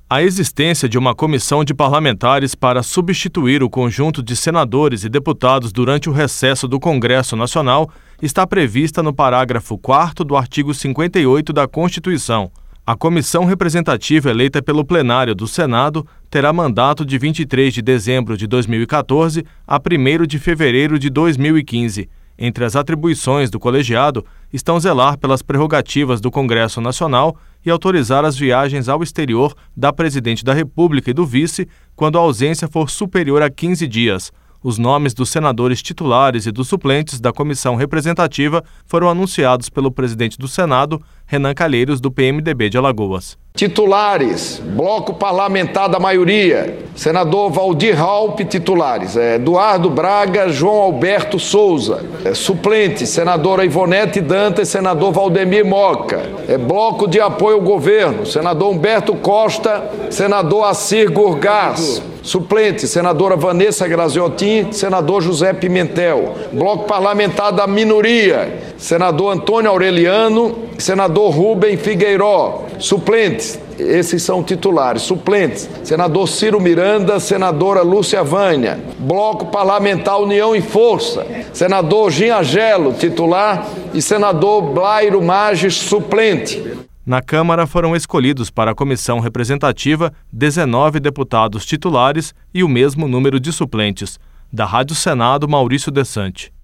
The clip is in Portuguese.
A existência de uma comissão de parlamentares para substituir o conjunto de senadores e deputados durante o recesso do Congresso Nacional está prevista no parágrafo 4º do artigo 58 da Constituição. A comissão representativa eleita pelo plenário do Senado terá mandato de 23 de dezembro de 2014 a 1º de fevereiro de 2015. Entre as atribuições do colegiado estão zelar pelas prerrogativas do Congresso Nacional e autorizar as viagens ao exterior da Presidente da República e do vice quando a ausência for superior a 15 dias. Os nomes dos senadores titulares e dos suplentes da comissão representativa foram anunciados pelo presidente do Senado, Renan Calheiros, do PMDB de Alagoas. Titulares, bloco parlamentar da maioria, senador Valdir Raupp, titulares, Eduardo Braga, João Alberto Souza, suplente, senadora Ivonete Dantas, senador Valdemir Moca, bloco de apoio ao governo, senador Humberto Costa, senador Assir Gurgás, suplente, senadora Vanessa Graziotin, senador José Pimentel, bloco parlamentar da minoria, senador Antônio Aureliano, senador Rubem Figueiró, suplentes, esses são titulares, suplentes, senador Ciro Miranda, senadora Lúcia Vânia, bloco parlamentar União e Força, senador Ginhagelo, titular, e senador Blairo Magis, suplente. Na Câmara foram escolhidos para a comissão representativa 19 deputados titulares e o mesmo número de suplentes. Da Rádio Senado, Maurício Desante.